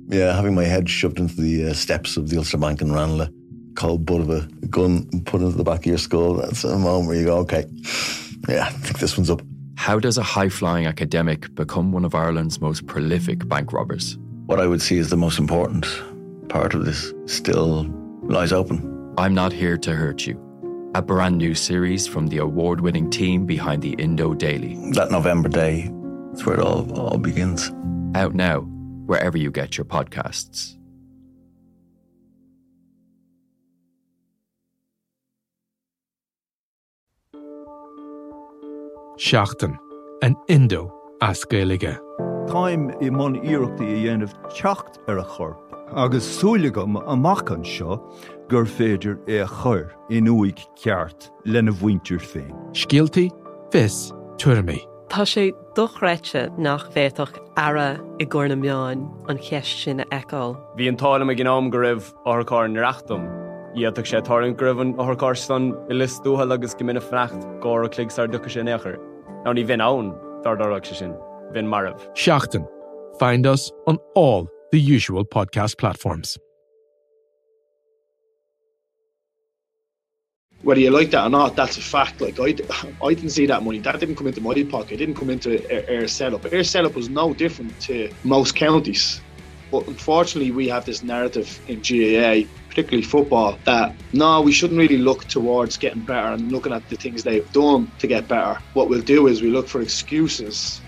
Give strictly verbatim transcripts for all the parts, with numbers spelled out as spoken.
Yeah, having my head shoved into the uh, steps of the Ulster Bank in Ranelagh, cold butt of a gun put into the back of your skull. That's a moment where you go, okay, yeah, I think this one's up. How does a high-flying academic become one of Ireland's most prolific bank robbers? What I would see as the most important part of this still lies open. I'm Not Here to Hurt You, a brand new series from the award-winning team behind the Indo Daily. That November day, that's where it all, all begins. Out now, wherever you get your podcasts. Seachtain, an Indo as Gaeilge. Táim I mon iarachtaí a dhéanamh teacht ar a chorp, agus súlagam amach an seo gur féidir é a chur in uig ceart lena bhaintir féin. Scialtaí, fis, tuirmí. Tá sé dochreite nach bhéadach ara I gcóna meáin an cheist sin a eáil. Bhí an tála me gnám go raibh orchár na reachtam. Iadach sé tárin gribhan orchár stan I lis dúhal agus gimina frecht gár a cligsar ducha sé nechar. Ná ní bhín ann dar darach sé sin. Bhín marabh. Seachtain. Find us on all the usual podcast platforms. Whether you like that or not, that's a fact. Like I, I didn't see that money. That didn't come into my pocket. It didn't come into our setup. Our setup was no different to most counties. But unfortunately, we have this narrative in G A A, particularly football, that no, we shouldn't really look towards getting better and looking at the things they've done to get better. What we'll do is we look for excuses.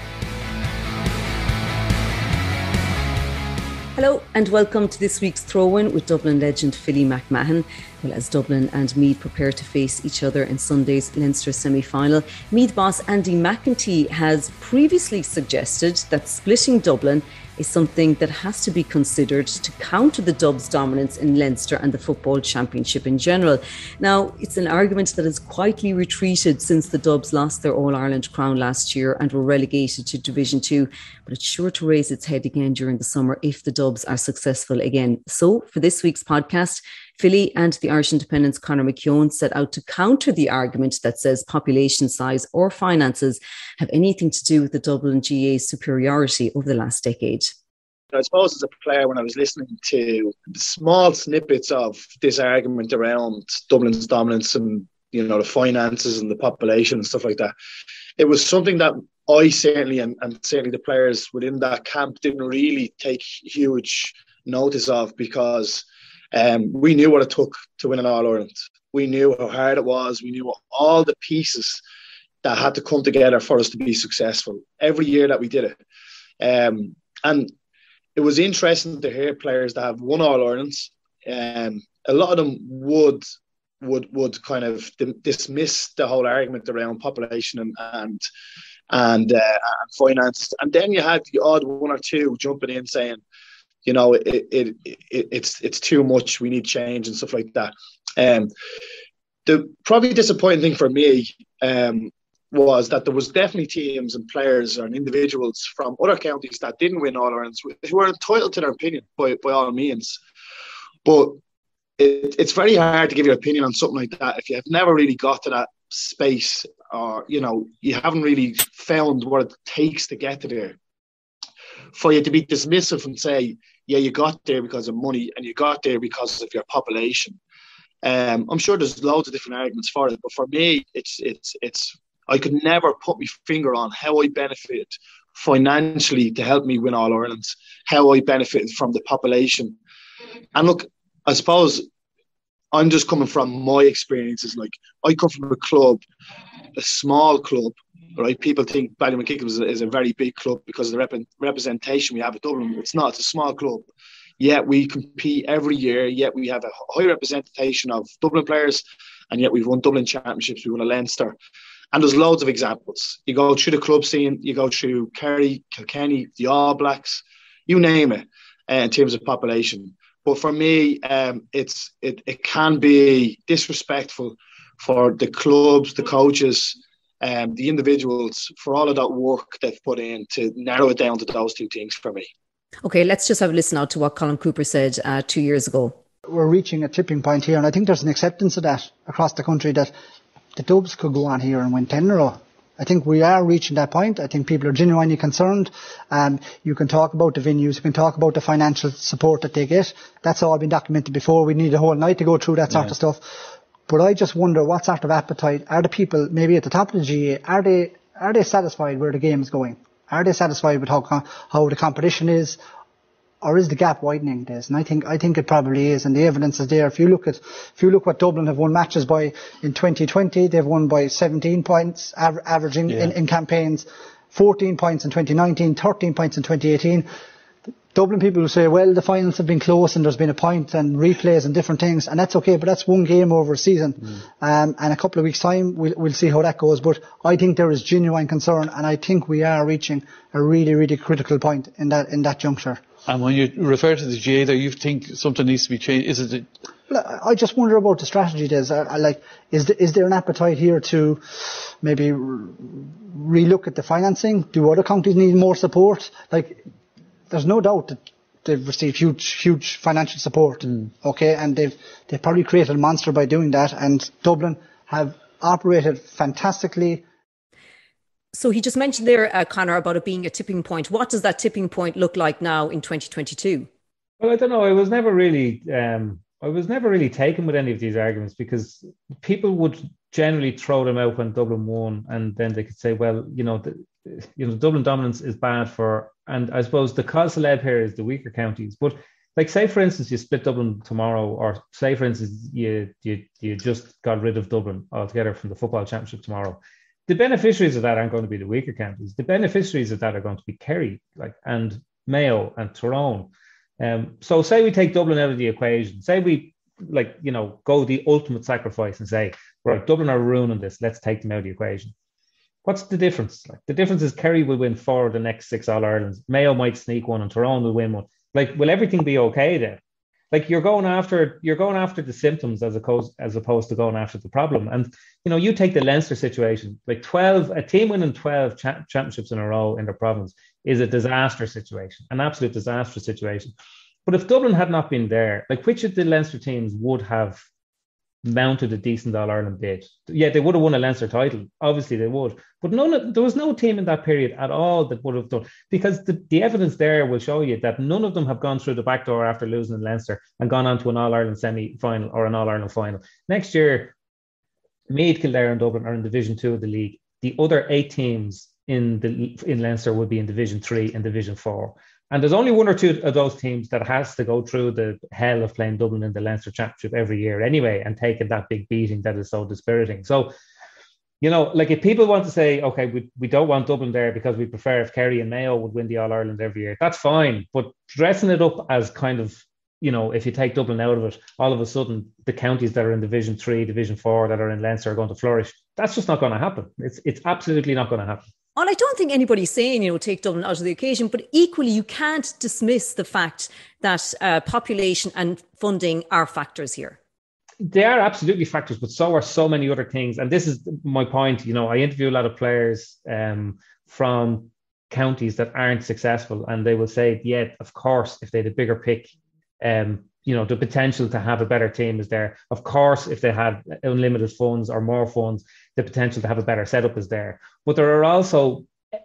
Hello and welcome to this week's throw-in with Dublin legend Philly McMahon. Well, as Dublin and Meath prepare to face each other in Sunday's Leinster semi-final, Meath boss Andy McEntee has previously suggested that splitting Dublin is something that has to be considered to counter the Dubs' dominance in Leinster and the Football Championship in general. Now, it's an argument that has quietly retreated since the Dubs lost their All-Ireland crown last year and were relegated to Division two, but it's sure to raise its head again during the summer if the Dubs are successful again. So, for this week's podcast, Philly and the Irish Independent's Conor McKeown set out to counter the argument that says population size or finances have anything to do with the Dublin G A's superiority over the last decade. I suppose as a player, when I was listening to small snippets of this argument around Dublin's dominance and, you know, the finances and the population and stuff like that, it was something that I certainly, and, and certainly the players within that camp, didn't really take huge notice of, because Um, we knew what it took to win an All-Ireland. We knew how hard it was. We knew all the pieces that had to come together for us to be successful every year that we did it. Um, and it was interesting to hear players that have won All-Irelands. Um, a lot of them would would would kind of dim- dismiss the whole argument around population and and and, uh, and finance. And then you had the odd one or two jumping in saying, you know, it, it, it it's it's too much. We need change and stuff like that. Um, the probably disappointing thing for me um, was that there was definitely teams and players and individuals from other counties that didn't win All-Irelands who were entitled to their opinion by, by all means. But it, it's very hard to give your opinion on something like that if you have never really got to that space, or, you know, you haven't really found what it takes to get to there. For you to be dismissive and say, yeah, you got there because of money and you got there because of your population. Um, I'm sure there's loads of different arguments for it, but for me, it's it's it's. I could never put my finger on how I benefited financially to help me win All Ireland, how I benefited from the population. And look, I suppose I'm just coming from my experiences. Like, I come from a club, a small club. Right, people think Ballymakeegan is, is a very big club because of the rep- representation we have at Dublin. It's not. It's a small club. Yet we compete every year. Yet we have a high representation of Dublin players, and yet we've won Dublin championships. We won a Leinster, and there's loads of examples. You go through the club scene. You go through Kerry, Kilkenny, the All Blacks, you name it, uh, in terms of population. But for me, um, it's it it can be disrespectful for the clubs, the coaches, Um, the individuals, for all of that work they've put in to narrow it down to those two things for me. Okay, let's just have a listen out to what Colin Cooper said uh, two years ago. We're reaching a tipping point here, and I think there's an acceptance of that across the country, that the Dubs could go on here and win ten in a row I think we are reaching that point. I think people are genuinely concerned. Um, you can talk about the venues, you can talk about the financial support that they get. That's all been documented before. We need a whole night to go through that sort yeah. of stuff. But I just wonder what sort of appetite are the people maybe at the top of the G A A, are they are they satisfied where the game is going? Are they satisfied with how how the competition is? Or is the gap widening, Des? And I think I think it probably is, and the evidence is there. If you look at if you look what Dublin have won matches by in twenty twenty, they've won by seventeen points, aver- averaging yeah. in, in campaigns, fourteen points in twenty nineteen, thirteen points in twenty eighteen. Dublin people will say, well, the finals have been close and there's been a point and replays and different things, and that's okay, but that's one game over a season. Mm. Um, and a couple of weeks' time, we'll, we'll see how that goes. But I think there is genuine concern, and I think we are reaching a really, really critical point in that in that juncture. And when you refer to the G A A there, you think something needs to be changed. Is it? Well, I just wonder about the strategy, Des. I, I like, is there, is there an appetite here to maybe re- relook at the financing? Do other counties need more support? Like, there's no doubt that they've received huge, huge financial support. Mm. Okay, and they've they've probably created a monster by doing that. And Dublin have operated fantastically. So he just mentioned there, uh, Conor, about it being a tipping point. What does that tipping point look like now in twenty twenty-two? Well, I don't know. I was never really, um, I was never really taken with any of these arguments, because people would generally throw them out when Dublin won, and then they could say, well, you know, the, you know, Dublin dominance is bad for, and I suppose the cause celeb here is the weaker counties. But like, say for instance, you split Dublin tomorrow, or say for instance, you you you just got rid of Dublin altogether from the football championship tomorrow. The beneficiaries of that aren't going to be the weaker counties. The beneficiaries of that are going to be Kerry, like, and Mayo and Tyrone. Um, so say we take Dublin out of the equation. Say we, like, you know, go the ultimate sacrifice and say, right, Dublin are ruining this. Let's take them out of the equation. What's the difference? Like, the difference is Kerry will win four of the next six All-Irelands. Mayo might sneak one, and Tyrone will win one. Like, will everything be okay then? Like, you're going after you're going after the symptoms as opposed as opposed to going after the problem. And you know, you take the Leinster situation, like twelve a team winning twelve cha- championships in a row in their province is a disaster situation, an absolute disaster situation. But if Dublin had not been there, like, which of the Leinster teams would have mounted a decent All-Ireland bid? Yeah, they would have won a Leinster title. Obviously they would. But none of, there was no team in that period at all that would have done, because the, the evidence there will show you that none of them have gone through the back door after losing in Leinster and gone on to an All-Ireland semi-final or an All-Ireland final. Next year, Meath, Kildare and Dublin are in Division two of the league. The other eight teams in the in Leinster would be in Division three and Division four. And there's only one or two of those teams that has to go through the hell of playing Dublin in the Leinster Championship every year anyway, and taking that big beating that is so dispiriting. So, you know, like, if people want to say, okay, we, we don't want Dublin there because we prefer if Kerry and Mayo would win the All-Ireland every year, that's fine. But dressing it up as kind of, you know, if you take Dublin out of it, all of a sudden the counties that are in Division three, Division four that are in Leinster are going to flourish. That's just not going to happen. It's it's absolutely not going to happen. And I don't think anybody's saying, you know, take Dublin out of the occasion, but equally you can't dismiss the fact that uh, population and funding are factors here. They are absolutely factors, but so are so many other things. And this is my point. You know, I interview a lot of players um, from counties that aren't successful, and they will say, yeah, of course, if they had a bigger pick, um, you know, the potential to have a better team is there. Of course, if they had unlimited funds or more funds, the potential to have a better setup is there. But there are also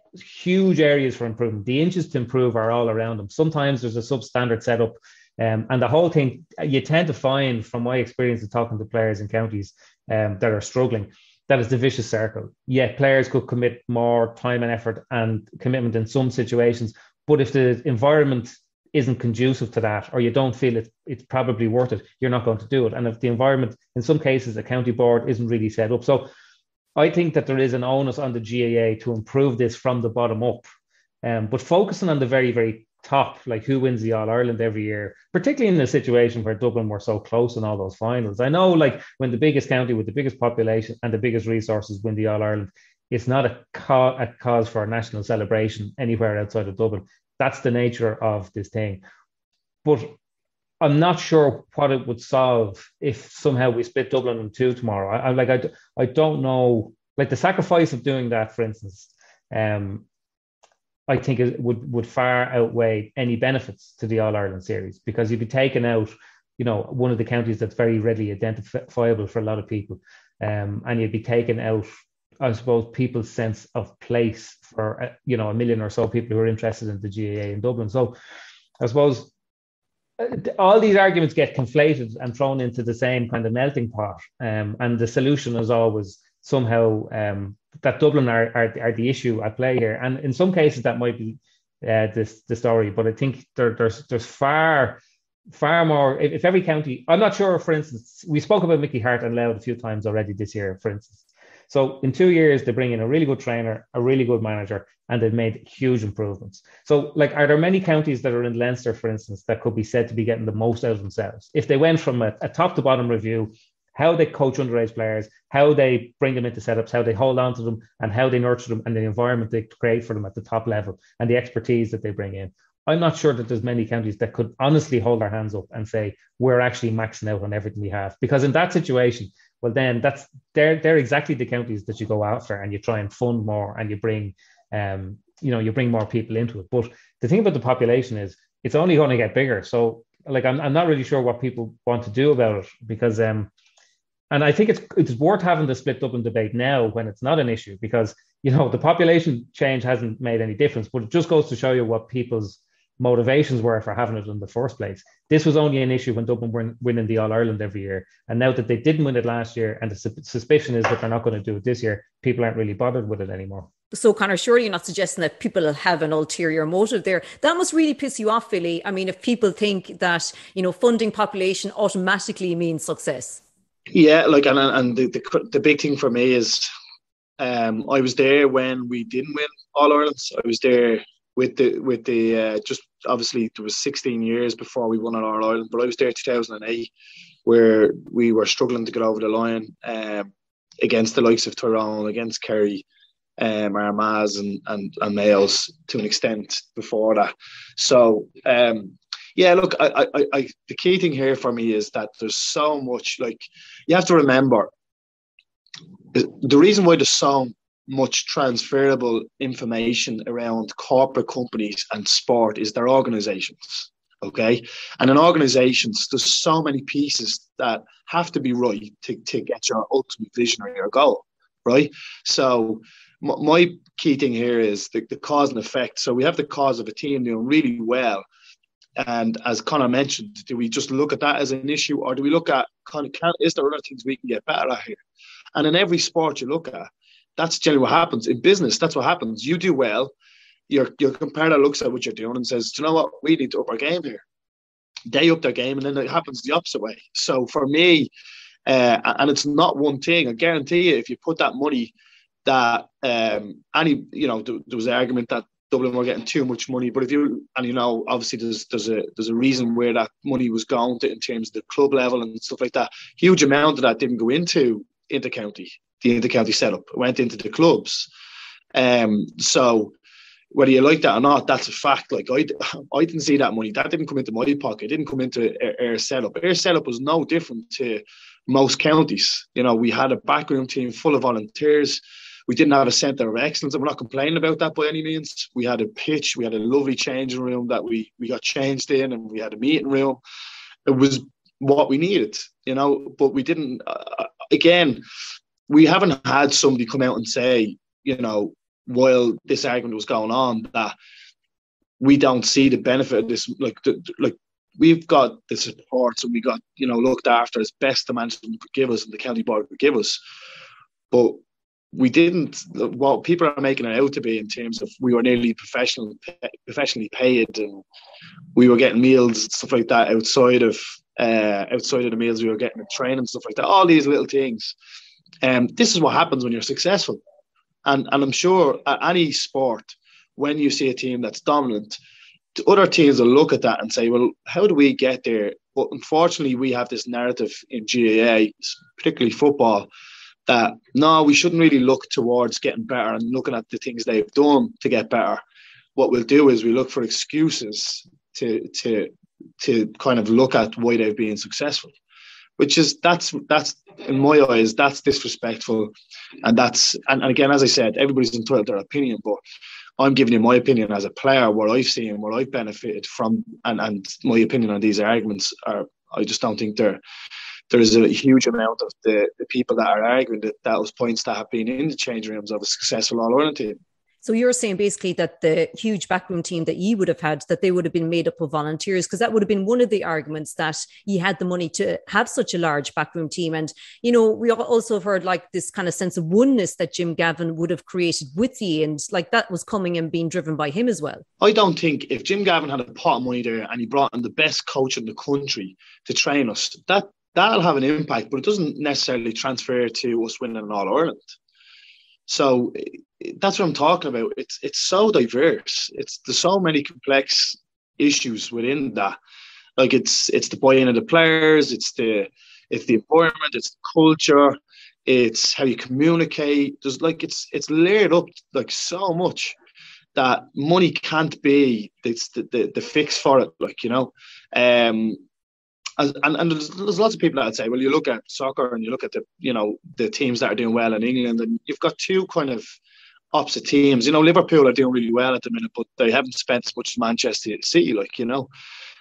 huge areas for improvement. The inches to improve are all around them. Sometimes there's a substandard setup. Um, and the whole thing, you tend to find, from my experience of talking to players in counties um, that are struggling, that is the vicious circle. Yeah, players could commit more time and effort and commitment in some situations. But if the environment isn't conducive to that, or you don't feel it, it's probably worth it, you're not going to do it. And if the environment, in some cases, a county board isn't really set up. So I think that there is an onus on the G A A to improve this from the bottom up. Um, but focusing on the very, very top, like who wins the All-Ireland every year, particularly in a situation where Dublin were so close in all those finals. I know, like, when the biggest county with the biggest population and the biggest resources win the All-Ireland, it's not a, ca- a cause for a national celebration anywhere outside of Dublin. That's the nature of this thing. But I'm not sure what it would solve if somehow we split Dublin in two tomorrow. I, I'm like, I, I don't know, like the sacrifice of doing that, for instance, um, I think it would, would far outweigh any benefits to the All-Ireland series, because you'd be taking out, you know, one of the counties that's very readily identifiable for a lot of people. Um, and you'd be taking out I suppose, people's sense of place for, uh, you know, a million or so people who are interested in the G A A in Dublin. So I suppose all these arguments get conflated and thrown into the same kind of melting pot. Um, and the solution is always somehow um, that Dublin are, are, are the issue at play here. And in some cases that might be uh, this, the story, but I think there, there's, there's far, far more, if, if every county, I'm not sure, for instance, we spoke about Mickey Hart and Louth a few times already this year, for instance. So in two years, they bring in a really good trainer, a really good manager, and they've made huge improvements. So, like, are there many counties that are in Leinster, for instance, that could be said to be getting the most out of themselves? If they went from a, a top to bottom review, how they coach underage players, how they bring them into setups, how they hold on to them, and how they nurture them, and the environment they create for them at the top level, and the expertise that they bring in. I'm not sure that there's many counties that could honestly hold their hands up and say, we're actually maxing out on everything we have. Because in that situation, well, then that's they're they're exactly the counties that you go after, and you try and fund more, and you bring um you know you bring more people into it. But the thing about the population is it's only going to get bigger. So like I'm I'm not really sure what people want to do about it, because um and I think it's it's worth having the split Dublin debate now when it's not an issue, because you know the population change hasn't made any difference, but it just goes to show you what people's motivations were for having it in the first place. This was only an issue when Dublin were winning the All-Ireland every year, and now that they didn't win it last year, and the su- suspicion is that they're not going to do it this year, people aren't really bothered with it anymore. So, Conor, surely you're not suggesting that people have an ulterior motive there. That must really piss you off, Philly. I mean, if people think that, you know, funding population automatically means success. Yeah, like, and and the the, the big thing for me is, um, I was there when we didn't win All-Ireland. I was there with the with the uh, just obviously there was sixteen years before we won an All-Ireland, but I was there two thousand eight where we were struggling to get over the line um, against the likes of Tyrone, against Kerry, um, Armagh and, and and Mayos to an extent before that. So um, yeah, look, I, I, I, the key thing here for me is that there's so much, like, you have to remember the reason why there's so much transferable information around corporate companies and sport is their organizations. Okay. And in organizations, there's so many pieces that have to be right to, to get your ultimate vision or your goal. Right. So m- my key thing here is the, the cause and effect. So we have the cause of a team doing really well. And as Conor mentioned, do we just look at that as an issue, or do we look at, can, can, is there other things we can get better at here? And in every sport you look at, that's generally what happens. In business, that's what happens. You do well, your your competitor looks at what you're doing and says, do you know what, we need to up our game here. They up their game, and then it happens the opposite way. So for me, uh, and it's not one thing, I guarantee you, if you put that money that um, any, you know, there, there was an argument that Dublin were getting too much money, but if you, and you know, obviously there's there's a there's a reason where that money was going to in terms of the club level and stuff like that. Huge amount of that didn't go into inter-county, the inter-county setup. It went into the clubs. Um, so whether you like that or not, that's a fact. Like I, I didn't see that money. That didn't come into my pocket. It didn't come into our setup. Our setup was no different to most counties. You know, we had a backroom team full of volunteers. We didn't have a centre of excellence, and we're not complaining about that by any means. We had a pitch. We had a lovely changing room that we we got changed in, and we had a meeting room. It was what we needed, you know, but we didn't, uh, again, we haven't had somebody come out and say, you know, while this argument was going on, that we don't see the benefit of this. Like, like we've got the supports and we got, you know, looked after as best the management could give us and the county board could give us. But we didn't, what people are making it out to be in terms of we were nearly professional, professionally paid, and we were getting meals and stuff like that outside of uh, outside of the meals we were getting at training and stuff like that. All these little things. Um, this is what happens when you're successful. And and I'm sure at any sport, when you see a team that's dominant, other teams will look at that and say, well, how do we get there? But unfortunately, we have this narrative in G A A, particularly football, that no, we shouldn't really look towards getting better and looking at the things they've done to get better. What we'll do is we look for excuses to to to kind of look at why they've been successful, which is that's that's in my eyes that's disrespectful, and that's and, and again, as I said, everybody's entitled to their opinion, but I'm giving you my opinion as a player, what I've seen, what I've benefited from, and and my opinion on these arguments are, I just don't think they're there's a huge amount of the, the people that are arguing that those points that have been in the change rooms of a successful All-Ireland team. So you're saying basically that the huge backroom team that you would have had, that they would have been made up of volunteers, because that would have been one of the arguments, that you had the money to have such a large backroom team. And, you know, we also have heard like this kind of sense of oneness that Jim Gavin would have created with you, and like that was coming and being driven by him as well. I don't think if Jim Gavin had a pot of money there and he brought in the best coach in the country to train us, that, that'll have an impact, but it doesn't necessarily transfer to us winning an All-Ireland. So that's what I'm talking about. It's it's so diverse. It's there's so many complex issues within that. Like it's it's the buy-in of the players. It's the it's the environment. It's the culture. It's how you communicate. There's like it's it's layered up like so much that money can't be it's the, the the fix for it. Like you know, um, and and there's, there's lots of people that would say, well, you look at soccer and you look at the you know the teams that are doing well in England, and you've got two kind of opposite teams. You know, Liverpool are doing really well at the minute, but they haven't spent as much as Manchester City, like, you know.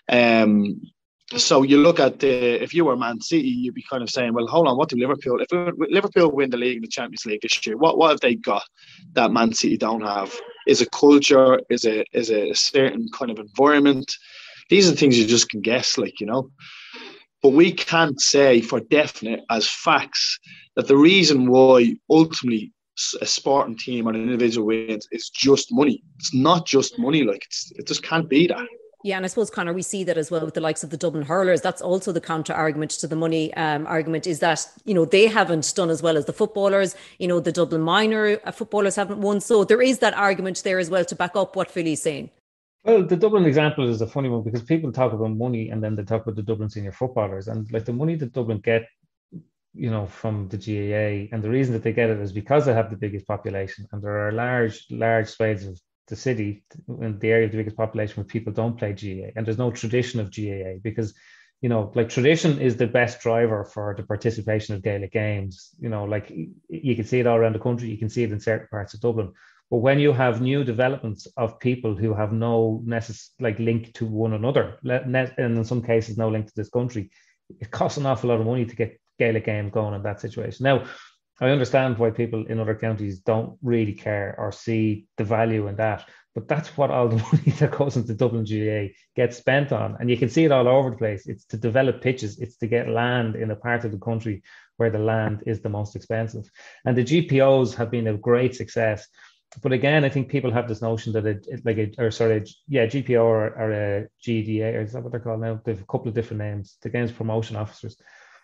Um, so you look at the, if you were Man City, you'd be kind of saying, well, hold on, what do Liverpool, if Liverpool win the league and the Champions League this year, what, what have they got that Man City don't have? Is it culture? Is it, is it a certain kind of environment? These are things you just can guess, like, you know. But we can't say for definite as facts that the reason why ultimately a sporting team or an individual wins is just money. It's not just money. Like it's, it just can't be that. Yeah, and I suppose, Conor, we see that as well with the likes of the Dublin Hurlers. That's also the counter argument to the money um, argument, is that, you know, they haven't done as well as the footballers. You know, the Dublin minor footballers haven't won. So there is that argument there as well to back up what Philly's saying. Well, the Dublin example is a funny one because people talk about money and then they talk about the Dublin senior footballers, and like the money that Dublin get, you know, from the G A A, and the reason that they get it is because they have the biggest population, and there are large, large swathes of the city in the area of the biggest population where people don't play G A A, and there's no tradition of G A A because, you know, like tradition is the best driver for the participation of Gaelic games. You know, like you can see it all around the country, you can see it in certain parts of Dublin. But when you have new developments of people who have no necess- like link to one another, and in some cases no link to this country, it costs an awful lot of money to get Gaelic games going in that situation. Now, I understand why people in other counties don't really care or see the value in that, but that's what all the money that goes into Dublin G A A gets spent on. And you can see it all over the place. It's to develop pitches. It's to get land in a part of the country where the land is the most expensive. And the G P Os have been a great success. But again, I think people have this notion that it, it like a, or sorry, yeah, G P O or, or a G D A, or is that what they're called now? They have a couple of different names, the Games Promotion Officers.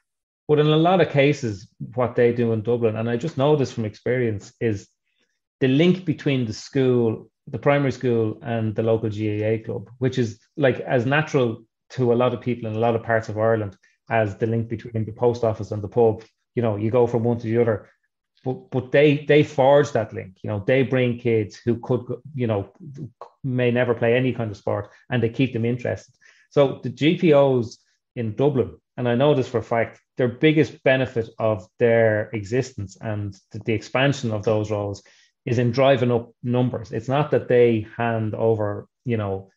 But in a lot of cases, what they do in Dublin, and I just know this from experience, is the link between the school, the primary school, and the local G A A club, which is like as natural to a lot of people in a lot of parts of Ireland as the link between the post office and the pub. You know, you go from one to the other. But but they they forge that link. You know, they bring kids who could, you know, may never play any kind of sport, and they keep them interested. So the G P Os in Dublin, and I know this for a fact, their biggest benefit of their existence and the, the expansion of those roles is in driving up numbers. It's not that they hand over, you know,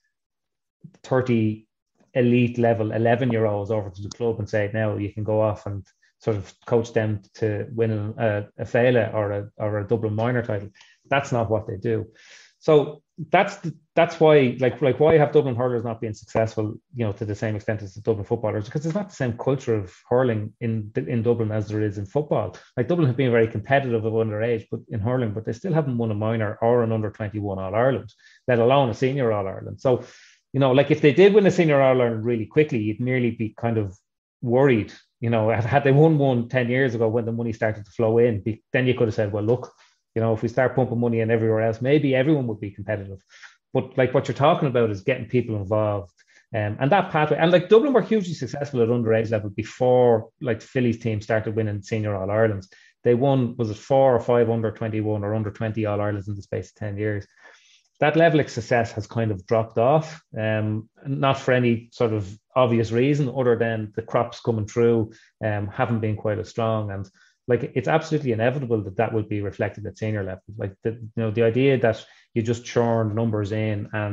thirty elite level eleven year olds over to the club and say, now you can go off and sort of coach them to win a, a Féile or a or a Dublin minor title. That's not what they do. So that's the, that's why like like why have Dublin hurlers not been successful, you know, to the same extent as the Dublin footballers? Because there's not the same culture of hurling in in Dublin as there is in football. Like Dublin have been very competitive of underage, but in hurling, but they still haven't won a minor or an under twenty-one All Ireland, let alone a senior All Ireland. So, you know, like if they did win a senior All Ireland really quickly, you'd merely be kind of worried. You know, had they won one ten years ago when the money started to flow in, then you could have said, well, look, you know, if we start pumping money in everywhere else, maybe everyone would be competitive. But like what you're talking about is getting people involved. Um, and that pathway, and like Dublin were hugely successful at underage level before like Philly's team started winning senior All Irelands. They won, was it four or five under twenty-one or under twenty All Irelands in the space of ten years. That level of success has kind of dropped off, um, not for any sort of obvious reason other than the crops coming through um, haven't been quite as strong. And like it's absolutely inevitable that that will be reflected at senior level. Like the, you know, the idea that you just churn numbers in and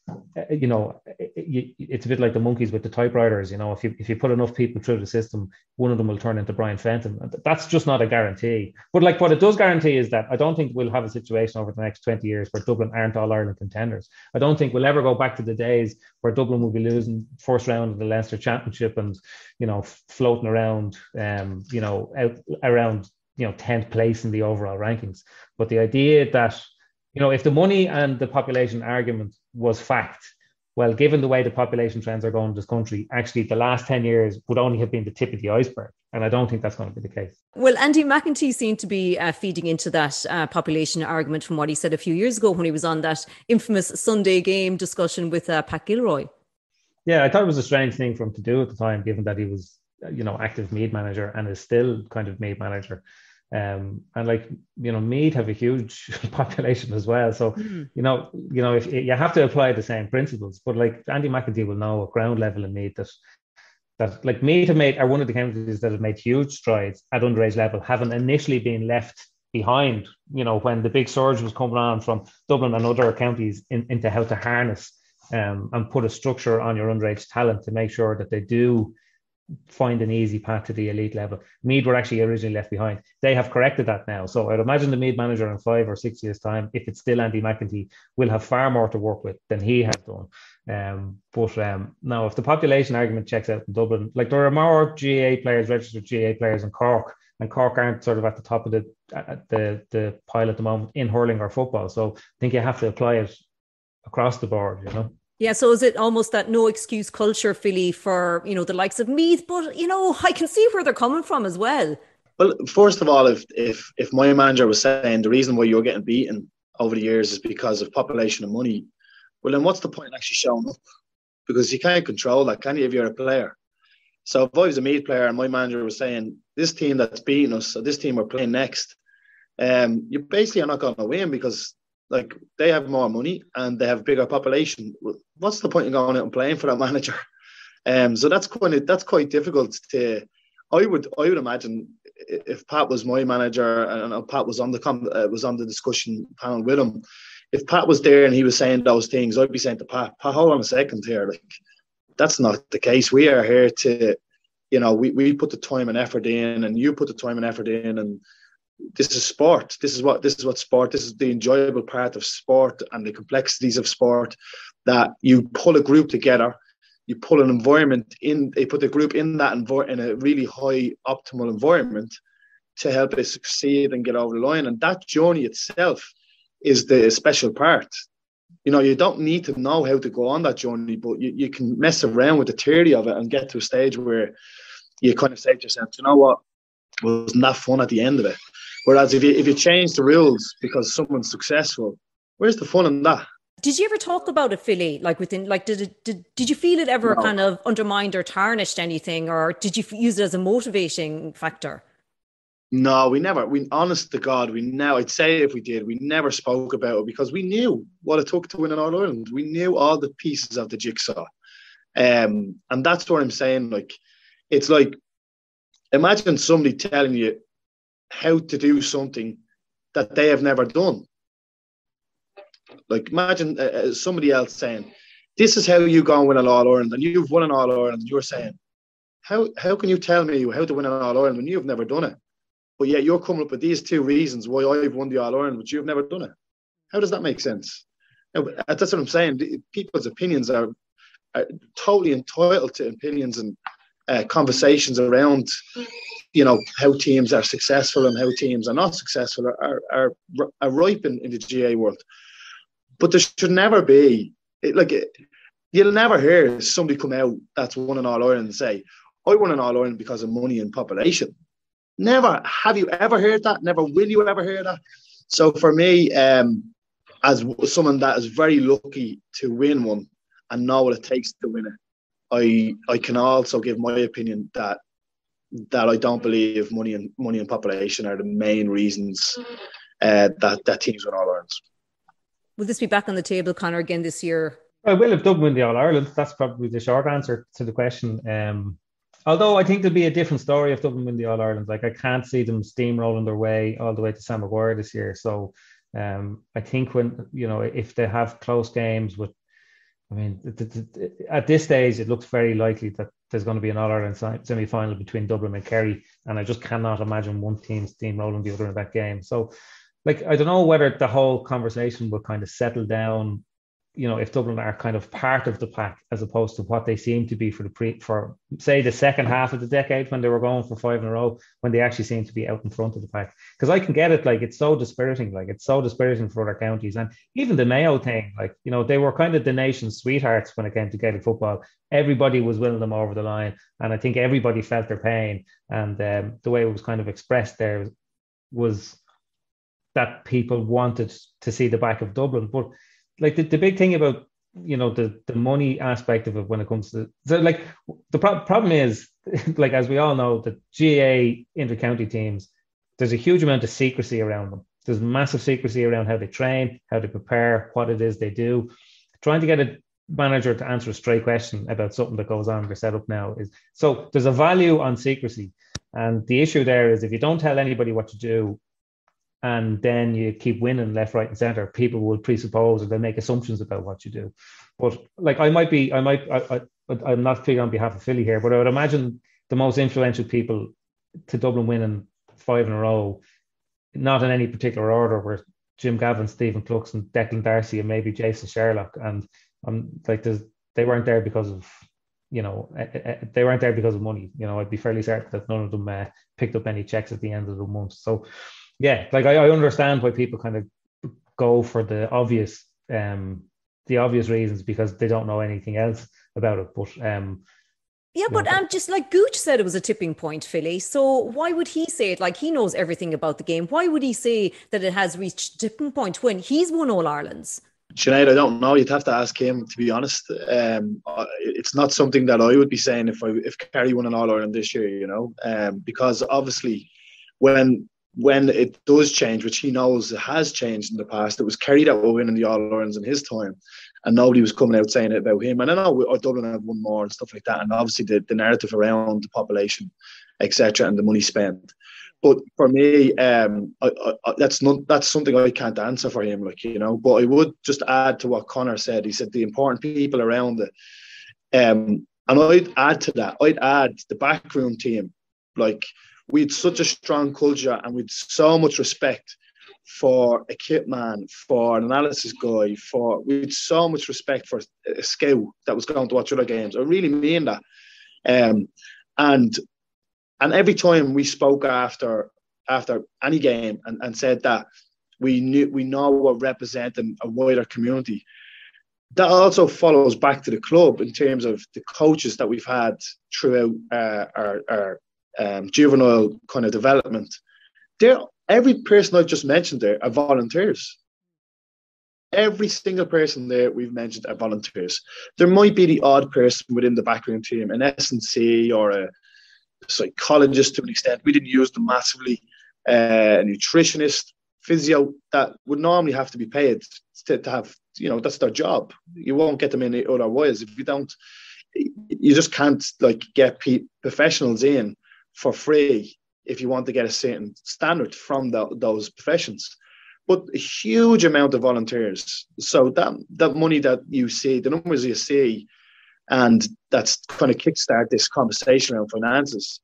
you know, it, it's a bit like the monkeys with the typewriters. You know, if you if you put enough people through the system, one of them will turn into Brian Fenton. That's just not a guarantee. But like what it does guarantee is that I don't think we'll have a situation over the next twenty years where Dublin aren't All Ireland contenders. I don't think we'll ever go back to the days where Dublin will be losing first round of the Leinster Championship and, you know, floating around, um, you know, out around, you know, tenth place in the overall rankings. But the idea that, you know, if the money and the population argument was fact, well, given the way the population trends are going in this country, actually the last ten years would only have been the tip of the iceberg. And I don't think that's going to be the case. Well, Andy McEntee seemed to be uh, feeding into that uh, population argument from what he said a few years ago when he was on that infamous Sunday game discussion with uh, Pat Gilroy. Yeah, I thought it was a strange thing for him to do at the time, given that he was, you know, active Meath manager and is still kind of Meath manager. Um, and like, you know, Meath have a huge population as well. So, mm. you know, you know, if you have to apply the same principles, but like Andy McEntee will know at ground level in Meath that, that like Meath have made, are one of the counties that have made huge strides at underage level, having initially been left behind, you know, when the big surge was coming on from Dublin and other counties in, into how to harness um, and put a structure on your underage talent to make sure that they do find an easy path to the elite level. Meath were actually originally left behind. They have corrected that now. So I'd imagine the Meath manager in five or six years' time, if it's still Andy McEntee, will have far more to work with than he has done. Um, but um, now, if the population argument checks out in Dublin, like there are more G A A players, registered G A A players in Cork, and Cork aren't sort of at the top of the at the, the pile at the moment in hurling or football. So I think you have to apply it across the board, you know. Yeah, so is it almost that no excuse culture, Philly, for, you know, the likes of Meath? But, you know, I can see where they're coming from as well. Well, first of all, if if if my manager was saying the reason why you're getting beaten over the years is because of population and money, well, then what's the point in actually showing up? Because you can't control that, can you, if you're a player? So if I was a Meath player and my manager was saying, this team that's beating us, or this team we're playing next, um, you basically are not going to win because like they have more money and they have a bigger population. What's the point in going out and playing for that manager? Um, so that's quite that's quite difficult to. I would I would imagine if Pat was my manager and Pat was on the uh, was on the discussion panel with him. If Pat was there and he was saying those things, I'd be saying to Pat, Pat, hold on a second here. Like that's not the case. We are here to, you know, we we put the time and effort in, and you put the time and effort in, and this is sport. This is what this is what sport. This is the enjoyable part of sport and the complexities of sport. That you pull a group together, you pull an environment in. They put the group in that env- in a really high optimal environment to help it succeed and get over the line. And that journey itself is the special part. You know, you don't need to know how to go on that journey, but you, you can mess around with the theory of it and get to a stage where you kind of say to yourself, you know what, wasn't that fun at the end of it? Whereas if you if you change the rules because someone's successful, where's the fun in that? Did you ever talk about it, Philly? Like within, like did it did did you feel it ever no. kind of undermined or tarnished anything, or did you use it as a motivating factor? No, we never. We honest to God, we now. I'd say if we did, we never spoke about it because we knew what it took to win in All Ireland. We knew all the pieces of the jigsaw, um, and that's what I'm saying. Like, it's like imagine somebody telling you how to do something that they have never done. Like imagine uh, somebody else saying, "This is how you go and win an All Ireland," and you've won an All Ireland. And you're saying, "How how can you tell me how to win an All Ireland when you've never done it?" But yet you're coming up with these two reasons why I've won the All Ireland, but you've never done it. How does that make sense? Now, that's what I'm saying. People's opinions are, are totally entitled to opinions and uh, conversations around, you know, how teams are successful and how teams are not successful are are, are, are ripe in, in the G A A world. But there should never be, it, like, it, you'll never hear somebody come out that's won an All Ireland and say, I won an All Ireland because of money and population. Never. Have you ever heard that? Never will you ever hear that? So for me, um, as someone that is very lucky to win one and know what it takes to win it, I I can also give my opinion that that I don't believe money and money and population are the main reasons uh, that that teams win All Irelands. Will this be back on the table, Conor, again this year? I will if Dublin win the All Ireland. That's probably the short answer to the question. Um, although I think there'll be a different story if Dublin win the All Ireland. Like I can't see them steamrolling their way all the way to Sam Maguire this year. So um, I think when you know if they have close games with I mean, th- th- th- at this stage, it looks very likely that there's going to be an All-Ireland semi-final between Dublin and Kerry, and I just cannot imagine one team steamrolling the other in that game. So, like, I don't know whether the whole conversation will kind of settle down, you know, if Dublin are kind of part of the pack as opposed to what they seem to be for the pre for say the second half of the decade when they were going for five in a row, when they actually seem to be out in front of the pack. Because I can get it, like it's so dispiriting, like it's so dispiriting for other counties. And even the Mayo thing, like, you know, they were kind of the nation's sweethearts when it came to Gaelic football. Everybody was winning them over the line, and I think everybody felt their pain. And um, the way it was kind of expressed there was that people wanted to see the back of Dublin, but like the, the big thing about, you know, the, the money aspect of it when it comes to, so like the pro- problem is, like, as we all know, the G A A inter-county teams, there's a huge amount of secrecy around them. There's massive secrecy around how they train, how they prepare, what it is they do. Trying to get a manager to answer a straight question about something that goes on in their setup now is, so there's a value on secrecy. And the issue there is if you don't tell anybody what to do, and then you keep winning left, right, and centre, people will presuppose or they'll make assumptions about what you do. But like, I might be, I might, I, I, I'm not speaking on behalf of Philly here, but I would imagine the most influential people to Dublin winning five in a row, not in any particular order, were Jim Gavin, Stephen Cluxton, Declan Darcy, and maybe Jason Sherlock. And I'm like, there's, they weren't there because of, you know, they weren't there because of money. You know, I'd be fairly certain that none of them uh, picked up any checks at the end of the month. So, yeah, like I, I understand why people kind of go for the obvious, um, the obvious reasons because they don't know anything else about it. But um, yeah, but um, just like Gooch said, it was a tipping point, Philly. So why would he say it? Like, he knows everything about the game. Why would he say that it has reached tipping point when he's won All Irelands? Sinead, I don't know. You'd have to ask him, to be honest. Um, it's not something that I would be saying if I if Kerry won an All Ireland this year, you know, um, because obviously when. When it does change, which he knows it has changed in the past, it was Kerry that were winning the All-Irelands in his time, and nobody was coming out saying it about him. And I know Dublin had won more and stuff like that, and obviously the, the narrative around the population, et cetera, and the money spent. But for me, um, I, I, that's not that's something I can't answer for him, like, you know. But I would just add to what Conor said. He said the important people around it, um, and I'd add to that. I'd add the backroom team, like. We had such a strong culture and we had so much respect for a kit man, for an analysis guy, for we had so much respect for a scout that was going to watch other games. I really mean that. Um, and and every time we spoke after after any game and, and said that we knew we know we're representing a wider community. That also follows back to the club in terms of the coaches that we've had throughout uh, our, our Um, juvenile kind of development. They're, every person I've just mentioned there are volunteers. Every single person there we've mentioned are volunteers. There might be the odd person within the backroom team, an S and C or a psychologist to an extent. We didn't use them massively. Uh, a nutritionist, physio that would normally have to be paid to, to have, you know, that's their job. You won't get them in otherwise. If you don't, you just can't like get pe- professionals in for free if you want to get a certain standard from the, those professions. But a huge amount of volunteers. So that that money that you see, the numbers you see, and that's kind of kickstart this conversation around finances,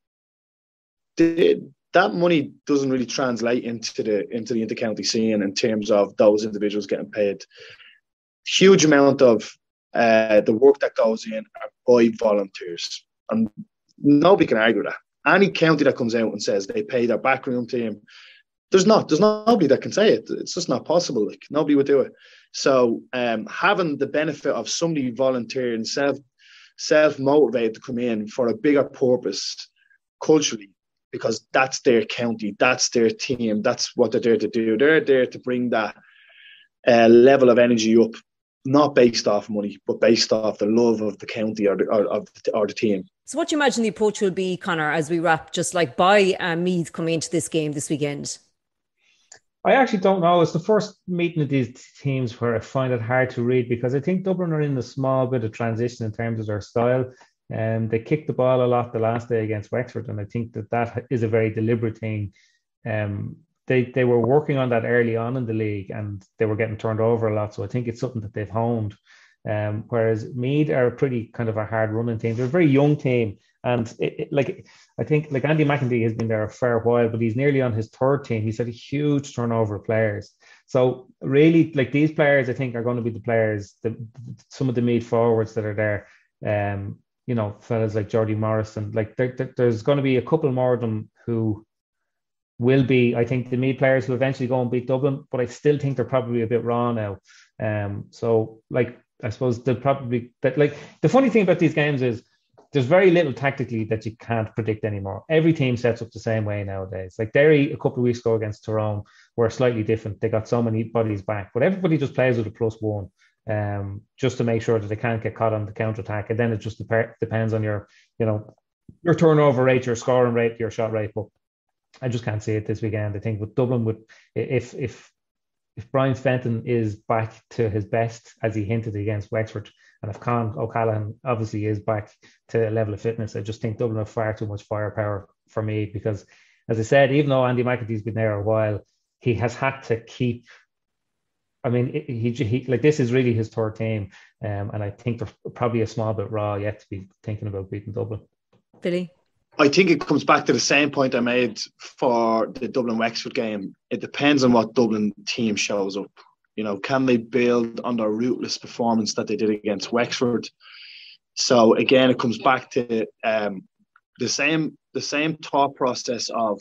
the, that money doesn't really translate into the into the intercounty scene in terms of those individuals getting paid. Huge amount of uh, the work that goes in are by volunteers. And nobody can argue with that. Any county that comes out and says they pay their backroom team, there's not, there's nobody that can say it. It's just not possible. Like, nobody would do it. So um, having the benefit of somebody volunteering, self, self-motivated to come in for a bigger purpose culturally, because that's their county, that's their team, that's what they're there to do. They're there to bring that uh, level of energy up, not based off money, but based off the love of the county or the, or, or, or the team. So what do you imagine the approach will be, Conor, as we wrap, just like by uh, Meath coming into this game this weekend? I actually don't know. It's the first meeting of these teams where I find it hard to read, because I think Dublin are in a small bit of transition in terms of their style. And um, they kicked the ball a lot the last day against Wexford, and I think that that is a very deliberate thing. Um, they they were working on that early on in the league, and they were getting turned over a lot. So I think it's something that they've honed. Um, whereas Meath are a pretty kind of a hard running team. They're a very young team. And it, it, like I think like Andy McEntee has been there a fair while, but he's nearly on his third team. He's had a huge turnover of players. So really, like these players, I think are going to be the players, the, some of the Meath forwards that are there. Um, you know, fellas like Jordy Morrison. Like there, there, there's going to be a couple more of them who will be, I think, the Meath players who eventually go and beat Dublin. But I still think they're probably a bit raw now. Um, so like I suppose they'll probably that like the funny thing about these games is, there's very little tactically that you can't predict anymore. Every team sets up the same way nowadays. Like Derry a couple of weeks ago against Tyrone were slightly different. They got so many bodies back, but everybody just plays with a plus one um, just to make sure that they can't get caught on the counter-attack. And then it just dep- depends on your, you know, your turnover rate, your scoring rate, your shot rate. But I just can't see it this weekend. I think with Dublin, with if if if Brian Fenton is back to his best, as he hinted against Wexford, and if Con O'Callaghan obviously is back to a level of fitness, I just think Dublin have far too much firepower for me because, as I said, even though Andy McEntee's been there a while, he has had to keep. I mean, he, he like this is really his third team, um, and I think they're probably a small bit raw yet to be thinking about beating Dublin. Billy? I think it comes back to the same point I made for the Dublin-Wexford game. It depends on what Dublin team shows up. You know, can they build on their ruthless performance that they did against Wexford? So again, it comes back to um, the same the same thought process of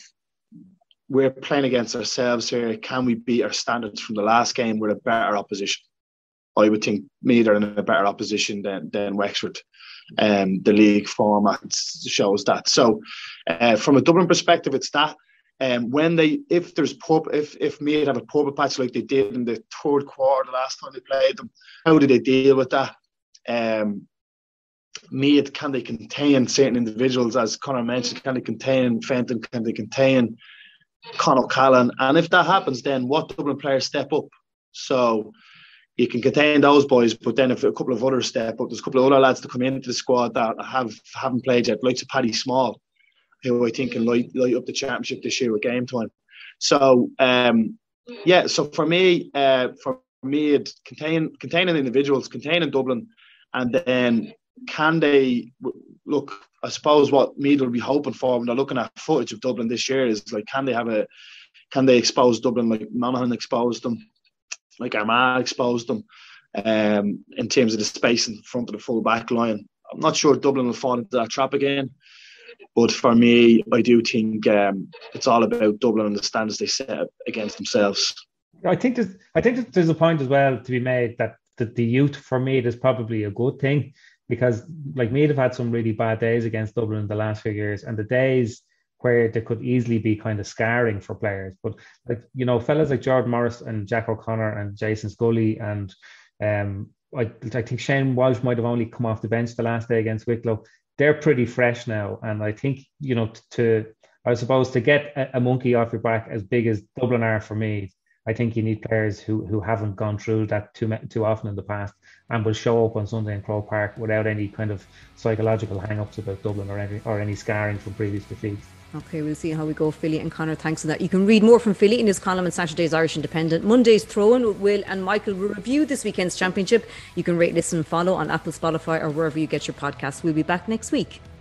we're playing against ourselves here. Can we beat our standards from the last game with a better opposition? I would think Meath are in a better opposition than than Wexford. Um, the league format shows that. So, uh, from a Dublin perspective, it's that. Um, when they, if there's pub, if if Meath have a purple patch like they did in the third quarter last time they played them, how do they deal with that? Um, Meath, can they contain certain individuals, as Conor mentioned? Can they contain Fenton? Can they contain Con O'Callaghan? And if that happens, then what Dublin players step up? So you can contain those boys, but then if a couple of others step up, there's a couple of other lads to come into the squad that have haven't played yet, like Paddy Small, who I think can light, light up the championship this year with game time. So, um, yeah, so for me, uh, for me, it contain, containing individuals, containing Dublin, and then can they, look, I suppose what Meath will be hoping for when they're looking at footage of Dublin this year is, like, can they have a, can they expose Dublin like Monaghan exposed them, like Armagh exposed them, um, in terms of the space in front of the full back line. I'm not sure Dublin will fall into that trap again. But for me, I do think um, it's all about Dublin and the standards they set up against themselves. I think there's, I think that there's a point as well to be made that, that the youth for Meath is probably a good thing, because like Meath have had some really bad days against Dublin in the last few years, and the days where they could easily be kind of scarring for players. But like, you know, fellas like Jordan Morris and Jack O'Connor and Jason Scully and um, I, I think Shane Walsh might have only come off the bench the last day against Wicklow. They're pretty fresh now, and I think, you know, to I suppose to get a, a monkey off your back as big as Dublin are for me, I think you need players who who haven't gone through that too too often in the past and will show up on Sunday in Croke Park without any kind of psychological hang-ups about Dublin or any or any scarring from previous defeats. Okay, we'll see how we go, Philly and Conor. Thanks for that. You can read more from Philly in his column in Saturday's Irish Independent. Monday's Throw-In with Will and Michael will review this weekend's championship. You can rate, listen, follow on Apple, Spotify or wherever you get your podcasts. We'll be back next week.